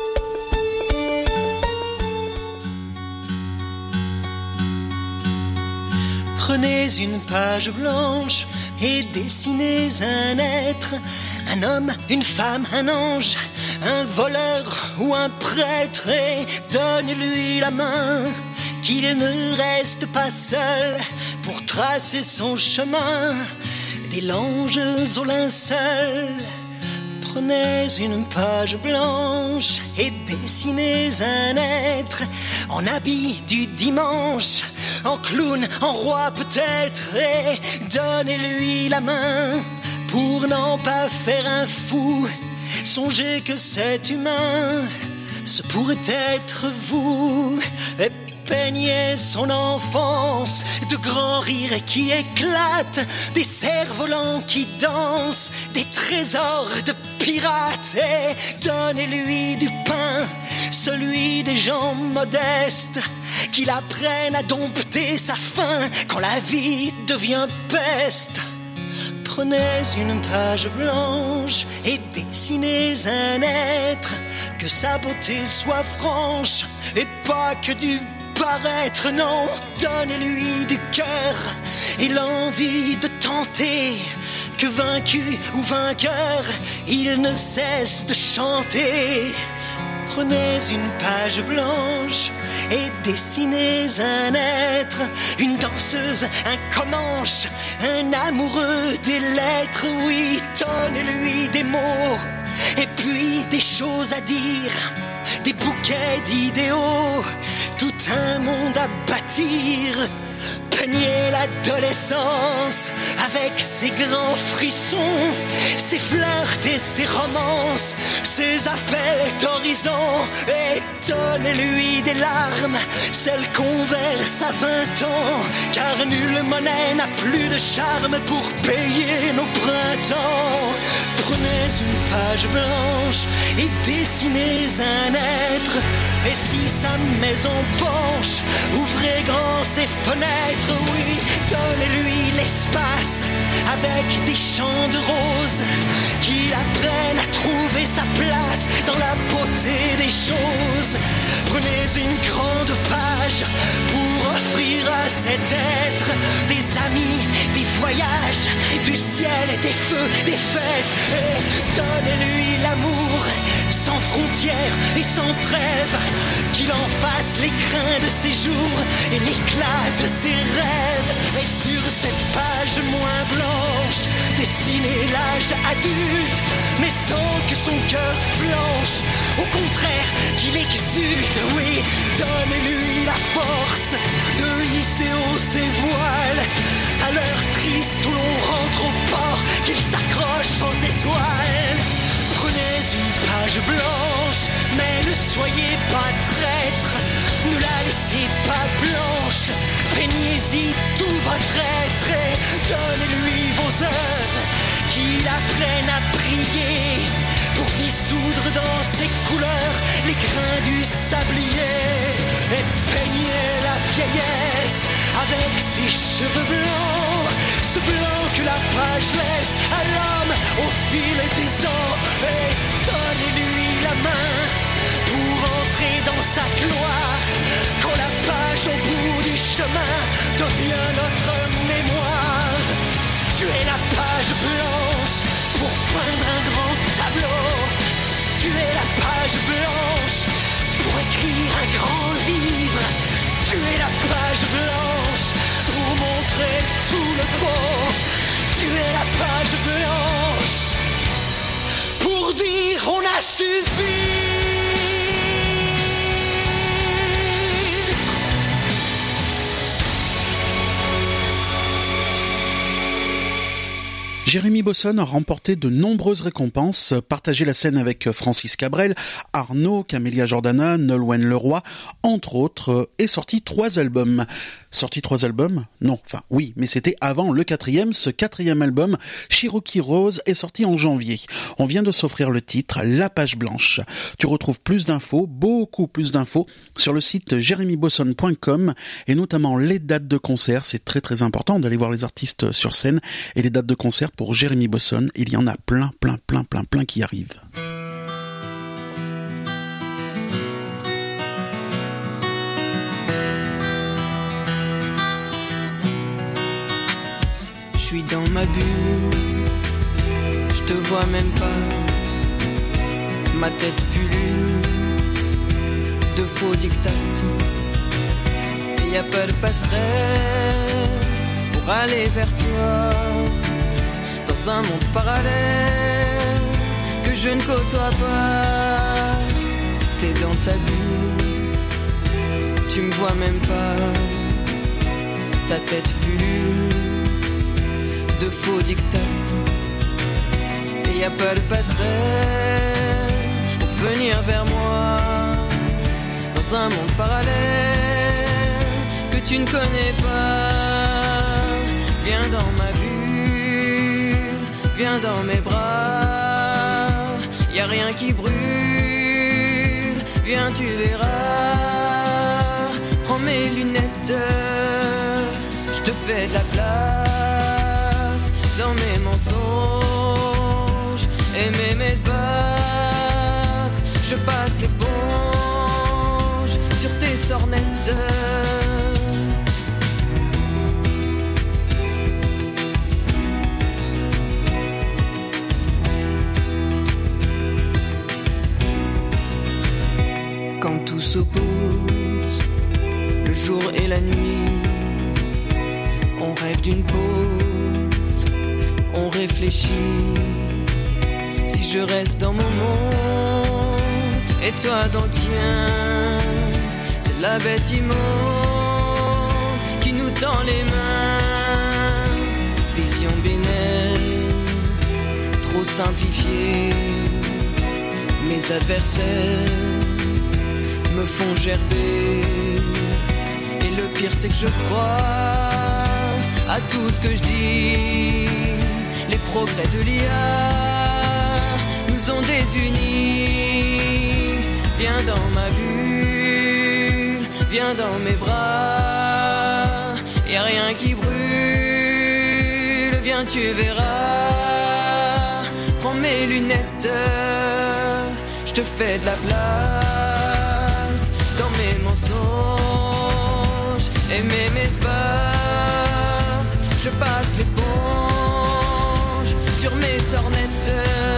Prenez une page blanche et dessinez un être, un homme, une femme, un ange, un voleur ou un prêtre, et donne-lui la main, qu'il ne reste pas seul pour tracer son chemin, des langes au linceul. Prenez une page blanche et dessinez un être en habit du dimanche, en clown, en roi peut-être, et donnez-lui la main pour n'en pas faire un fou. Songez que cet humain, ce pourrait être vous. Et peignez son enfance de grands rires qui éclatent, des cerfs-volants qui dansent, des trésors de pirates. Et donnez-lui du pain, celui des gens modestes, qu'il apprenne à dompter sa faim quand la vie devient peste. Prenez une page blanche et dessinez un être, que sa beauté soit franche et pas que du paraître. Non, donnez-lui du cœur et l'envie de tenter, que vaincu ou vainqueur, il ne cesse de chanter. Prenez une page blanche et dessinez un être, une danseuse, un comanche, un amoureux des lettres. Oui, donnez-lui des mots et puis des choses à dire, des bouquets d'idéaux, tout un monde à bâtir. Peignez l'adolescence avec ses grands frissons, ses flirts et ses romances, ses appels d'horizon. Et donnez-lui des larmes, celles qu'on verse à 20 ans, car nulle monnaie n'a plus de charme pour payer nos printemps. Prenez une page blanche et dessinez un être, et si sa maison penche, ouvrez grand ses fenêtres. Oui, donnez-lui l'espace avec des champs de roses, qu'il apprenne à trouver sa place dans la beauté des choses. Prenez une grande page pour offrir à cet être des amis, des voyages, du ciel, des feux, des fêtes. Et donnez-lui l'amour sans frontières et sans trêve, qu'il en fasse l'écrin de ses jours et l'éclat de ses rêves. Et sur cette page moins blanche, dessinez l'âge adulte, mais sans que son cœur flanche, au contraire qu'il exulte. Oui, donnez-lui la force de hisser haut ses voiles, à l'heure triste où l'on rentre au port, qu'il s'accroche sans étoiles. Prenez une page blanche, mais ne soyez pas traître, ne la laissez pas blanche, peignez-y tout votre être et donnez-lui vos œuvres, qu'il apprenne à briller, pour dissoudre dans ses couleurs les grains du sablier. Et peignez la vieillesse avec ses cheveux blancs, ce blanc que la page laisse à l'homme au fil des ans. Et donnez-lui la main pour entrer dans sa gloire, quand la page au bout du chemin devient notre mémoire. Tu es la page blanche pour peindre un grand tableau, tu es la page blanche pour écrire un grand livre, tu es la page blanche pour montrer tout le beau, tu es la page blanche pour dire on a suffi. Jérémy Bosson a remporté de nombreuses récompenses, partagé la scène avec Francis Cabrel, Arnaud, Camélia Jordana, Nolwenn Leroy, entre autres, et sorti 3 albums. Sorti 3 albums ? Non, enfin oui, mais c'était avant le 4e. Ce 4e album, Cherokee Rose, est sorti en janvier. On vient de s'offrir le titre La Page Blanche. Tu retrouves plus d'infos, beaucoup plus d'infos, sur le site jeremybosson.com, et notamment les dates de concert. C'est très très important d'aller voir les artistes sur scène, et les dates de concert pour Jérémy Bosson, il y en a plein qui arrivent. Je suis dans ma bulle, je te vois même pas, ma tête pullule de faux dictates, y a pas de passerelle pour aller vers toi, dans un monde parallèle que je ne côtoie pas. T'es dans ta bulle, tu me vois même pas, ta tête pullule de faux dictates, y a pas de passerelle pour venir vers moi dans un monde parallèle que tu ne connais pas. Viens dans ma bulle, viens dans mes bras, y a rien qui brûle, viens tu verras. Prends mes lunettes, je te fais de la place dans mes mensonges et mes messes basses. Je passe l'éponge sur tes sornettes. Quand tout s'oppose, le jour et la nuit, on rêve d'une pause, on réfléchit. Si je reste dans mon monde et toi dans le tien, c'est la bête immonde qui nous tend les mains. Vision binaire, trop simplifiée, mes adversaires me font gerber. Et le pire c'est que je crois à tout ce que je dis. Les progrès de l'IA nous ont désunis. Viens dans ma bulle, viens dans mes bras, y a rien qui brûle, viens tu verras. Prends mes lunettes, je te fais de la place dans mes mensonges et mes espaces. Je passe l'éponge sur mes sornettes.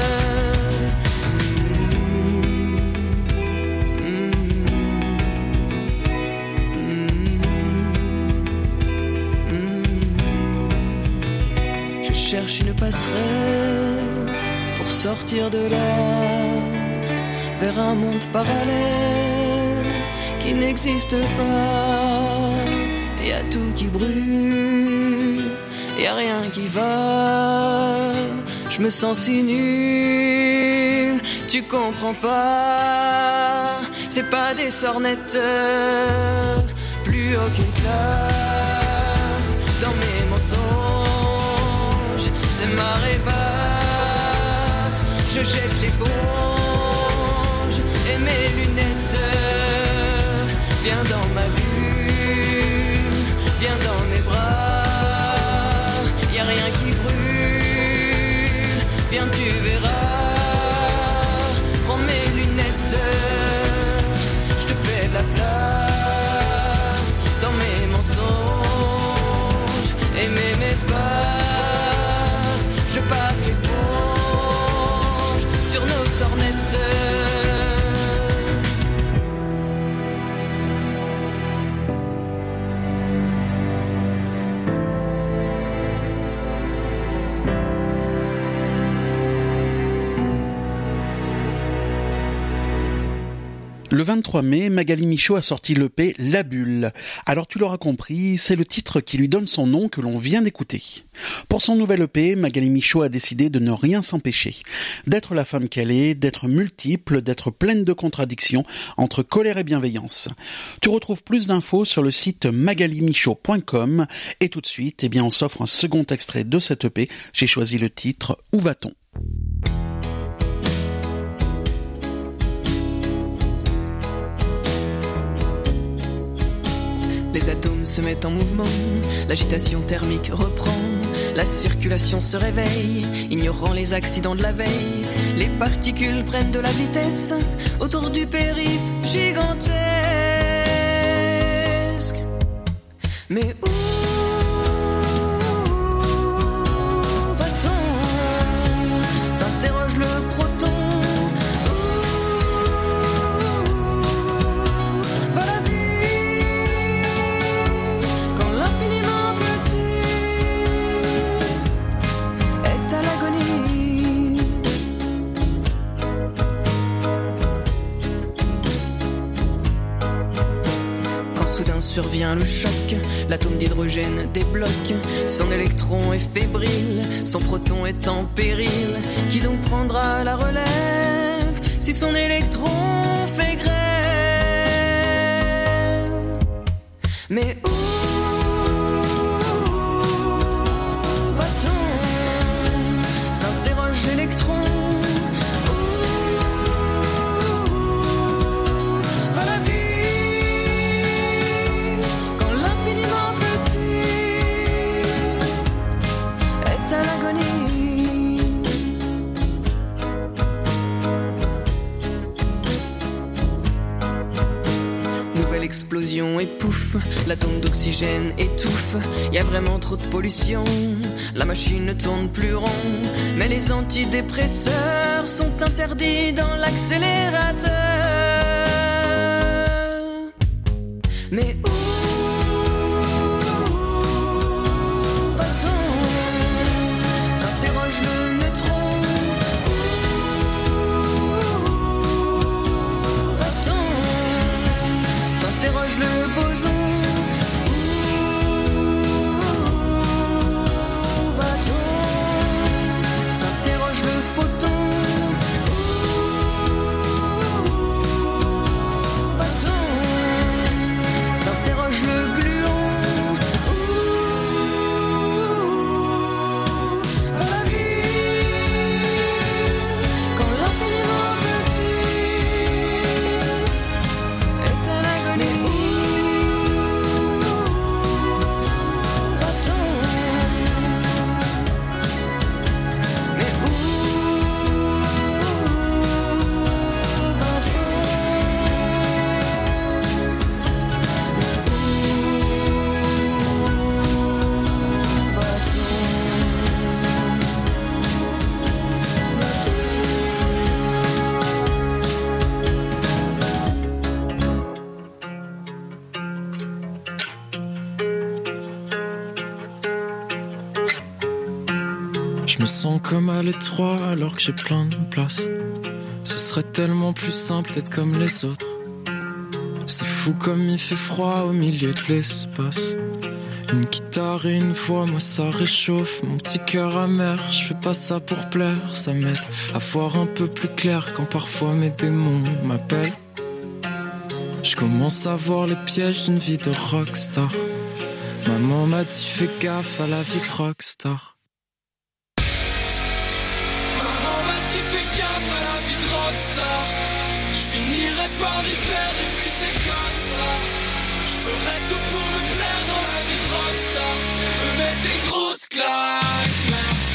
Je cherche une passerelle pour sortir de là, vers un monde parallèle qui n'existe pas. Y a tout qui brûle, y a rien qui va. Je me sens si nul, tu comprends pas. C'est pas des sornettes, plus aucune classe dans mes mensonges. C'est marée basse, je jette l'éponge et mes lunettes. Viens dans ma bulle, viens dans mes bras, y a rien qui brûle, viens tu verras. Prends mes lunettes, je te fais de la place dans mes mensonges et mes espaces. Je passe l'éponge sur nos sornettes. Le 23 mai, Magali Michaud a sorti l'EP La Bulle. Alors tu l'auras compris, c'est le titre qui lui donne son nom que l'on vient d'écouter. Pour son nouvel EP, Magali Michaud a décidé de ne rien s'empêcher. D'être la femme qu'elle est, d'être multiple, d'être pleine de contradictions entre colère et bienveillance. Tu retrouves plus d'infos sur le site magalimichaud.com et tout de suite, on s'offre un second extrait de cette EP. J'ai choisi le titre Où va-t-on ? Les atomes se mettent en mouvement, l'agitation thermique reprend, la circulation se réveille, ignorant les accidents de la veille. Les particules prennent de la vitesse autour du périph' gigantesque. Mais où va-t-on ? S'interroge le proton. survient le choc, l'atome d'hydrogène débloque. Son électron est fébrile, son proton est en péril. Qui donc prendra la relève si son électron fait grève? Mais où va-t-on? S'interroge l'électron. Explosion et pouf, l'atome d'oxygène étouffe. Y a vraiment trop de pollution, la machine ne tourne plus rond. Mais les antidépresseurs sont interdits dans l'accélérateur. Mais où va-t-on? S'interroge le neutron. S'interroge le boson. Où va-t-on? S'interroge le photon. Où va-t-on? S'interroge le gluon. Où va la vie quand l'infiniment petit est à l'agonie? Je me sens comme à l'étroit alors que j'ai plein de place. Ce serait tellement plus simple d'être comme les autres. C'est fou comme il fait froid au milieu de l'espace. Une guitare et une voix, moi ça réchauffe mon petit cœur amer. Je fais pas ça pour plaire, ça m'aide à voir un peu plus clair quand parfois mes démons m'appellent. Je commence à voir les pièges d'une vie de rockstar. Maman m'a dit fais gaffe à la vie de rockstar. J'finirai par m'y perdre et puis c'est comme ça. J'ferai tout pour me plaire dans la vie de rockstar. Me mettre des grosses claques.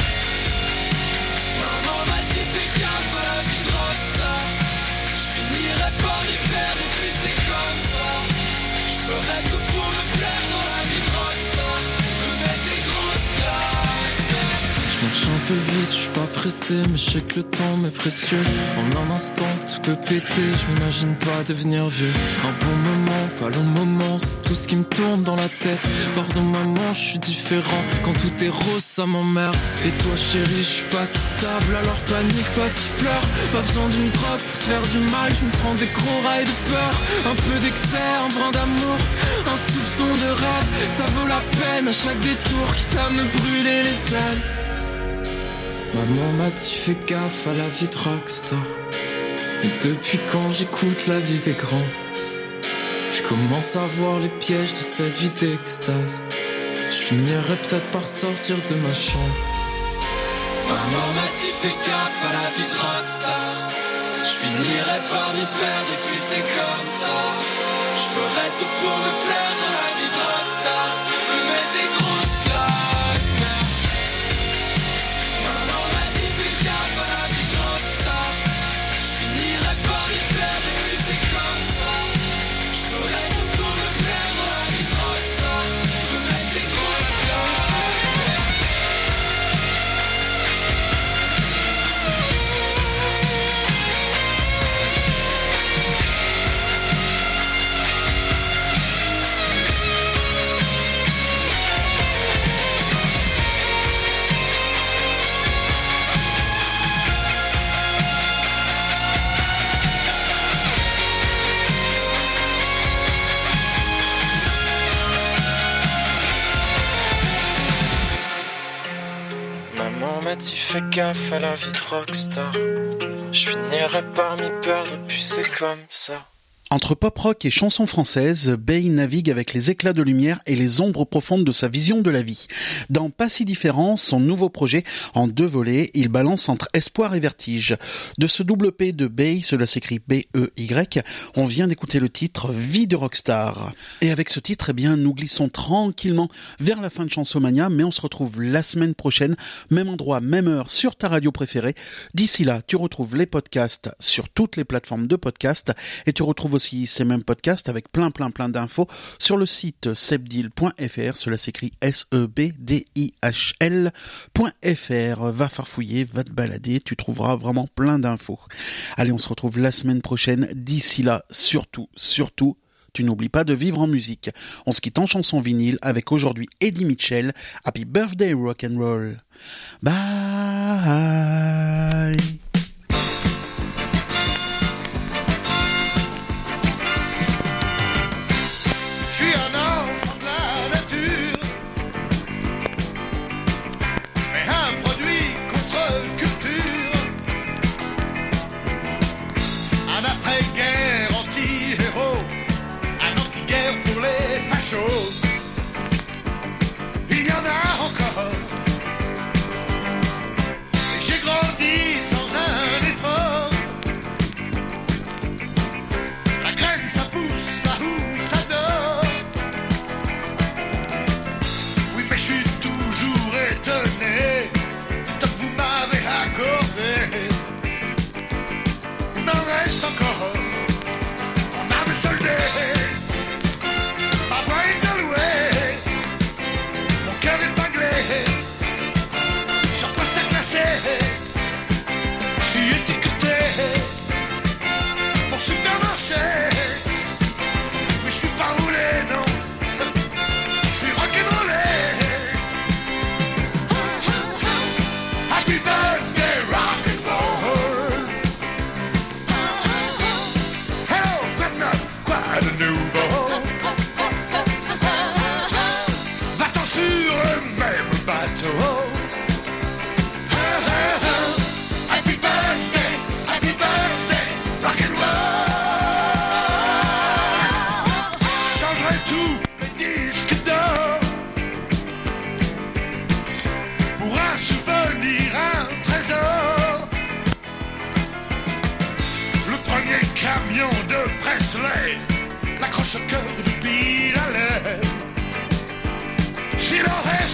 Maman m'a dit fais gaffe à la vie de rockstar. J'finirai par m'y perdre et puis c'est comme ça. J'ferai tout pour me plaire dans la vie de rockstar. Me mettre des grosses claques. Je marche un peu vite, je suis pas pressé, mais je sais que le temps m'est précieux. En un instant, tout peut péter, je m'imagine pas devenir vieux. Un bon moment, pas long moment, c'est tout ce qui me tourne dans la tête. Pardon maman, je suis différent, quand tout est rose ça m'emmerde. Et toi chérie, je suis pas si stable, alors panique pas si pleure. Pas besoin d'une drogue pour se faire du mal, je me prends des gros rails de peur. Un peu d'excès, un brin d'amour, un soupçon de rêve. Ça vaut la peine à chaque détour, quitte à me brûler les ailes. Maman m'a dit fais gaffe à la vie de rockstar. Mais depuis quand j'écoute la vie des grands, je commence à voir les pièges de cette vie d'extase. Je finirai peut-être par sortir de ma chambre. Maman m'a dit fais gaffe à la vie de rockstar. J'finirai par m'y perdre et puis c'est comme ça. J'ferai tout pour me plaire dans la vie de rockstar. Me mettre des grosses claques. dit fais gaffe à la vie de rockstar. Je finirai par m'y perdre, puis c'est comme ça. Entre pop-rock et chansons françaises, Bey navigue avec les éclats de lumière et les ombres profondes de sa vision de la vie. Dans Pas si différent, son nouveau projet, en 2 volets, il balance entre espoir et vertige. De ce double P de Bey, cela s'écrit B-E-Y, on vient d'écouter le titre Vie de rockstar. Et avec ce titre, eh bien, nous glissons tranquillement vers la fin de Chansomania, mais on se retrouve la semaine prochaine, même endroit, même heure, sur ta radio préférée. D'ici là, tu retrouves les podcasts sur toutes les plateformes de podcasts, et tu retrouves aussi ces mêmes podcasts avec plein d'infos sur le site sebdil.fr, cela s'écrit SEBDIHL.fr. Va farfouiller, va te balader, tu trouveras vraiment plein d'infos. Allez, on se retrouve la semaine prochaine. D'ici là, surtout, tu n'oublies pas de vivre en musique. On se quitte en chanson vinyle avec aujourd'hui Eddie Mitchell, Happy Birthday Rock'n'Roll. Bye. Il y en a encore. Et j'ai grandi sans un effort. La graine ça pousse là où ça dort. Oui mais je suis toujours étonné du temps que vous m'avez accordé. Il m'en reste encore en âme soldée. Va-t'en sur le même bateau. Happy birthday, rock'n'roll. Changerai tous les disques d'or pour un souvenir, un trésor. Le premier camion de Presley, l'accroche au cœur de Bill Haley. S'il en reste